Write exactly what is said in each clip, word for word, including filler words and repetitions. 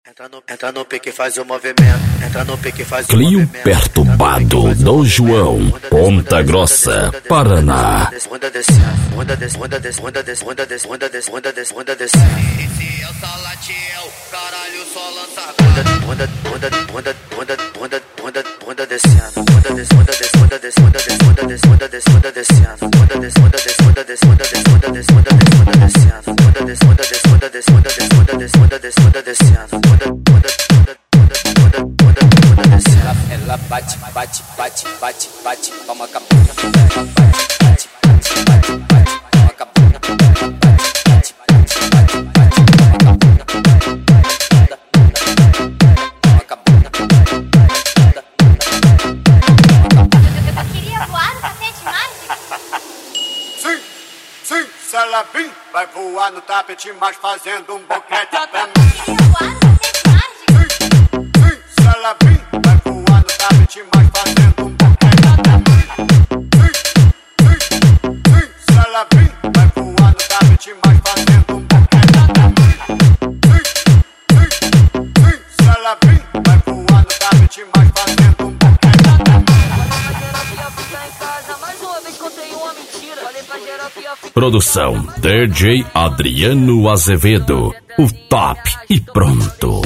Entra no, entra no pique, faz o movimento. Entra no pique, faz o Clio movimento. perturbado do João, Ponta Grossa, Paraná. Onda descendo, onda descendo, onda descendo, onda descendo, onda descendo, onda descendo, onda descendo, onda descendo. Esse é o Salatiel, caralho, só lança Onda, onda, onda, onda, onda, onda, onda descendo. Onda descendo, onda descendo, onda descendo, onda descendo, onda descendo, onda descendo, onda descendo. Onda descendo, onda descendo, onda descendo, onda descendo, onda descendo, onda descendo, onda descendo. Onda descendo, onda descendo, onda descendo, onda descendo, onda descendo, onda descendo, onda descendo. Ela bate, bate, bate, bate, bate, palma a cabeça. Bate, bate, bate, bate, bate, palma a cabeça. Bate, bate, bate, bate, palma a cabeça. Eu queria voar no tapete mágico. Sim, sim, se ela vir, vai voar no tapete, mas fazendo um boquete pra mim. Eu queria voar no tapete mágico. Sim, se ela vir, vai voar no tapete, mas fazendo um boquete pra mim. Sim, sim, sim, se ela vir, vai voar no tapete, mas fazendo um boquete pra mim. Sim, sim, sim, se ela vir, vai voar no tapete, mas fazendo um boquete pra mim. Produção D J Adriano Azevedo, o top e pronto.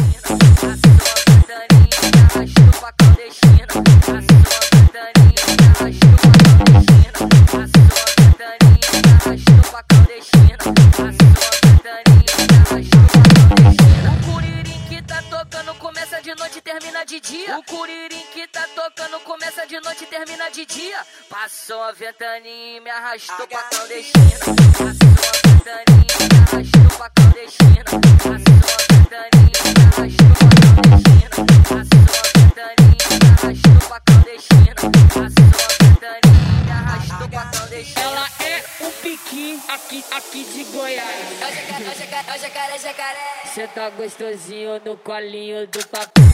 De noite termina de dia. O curirim que tá tocando começa de noite e termina de dia. Passou a ventaninha e me arrastou pra clandestina. Passou a ventaninha e me arrastou pra clandestina. Passou a ventaninha e me arrastou pra clandestina. Passou a ventaninha e me arrastou pra clandestina. Passou a ventaninha e me arrastou pra clandestina. Ela é o piqui aqui, aqui de Goiás. É o jacaré, é o jacaré, é o jacaré, jacaré. Cê tá gostosinho no colinho do papai.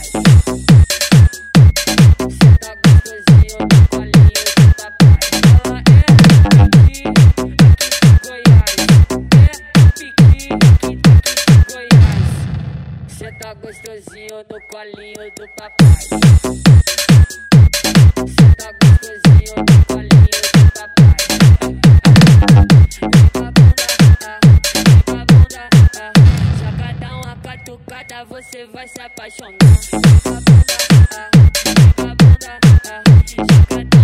Cê tá gostosinho no colinho do papai. Ela é piqui, aqui de Goiás. É piqui, aqui, aqui de Goiás. Cê tá gostosinho no colinho do papai. Cê tá gostosinho no colinho do papai. Catucada, você vai se apaixonar. A bunda, a bunda, a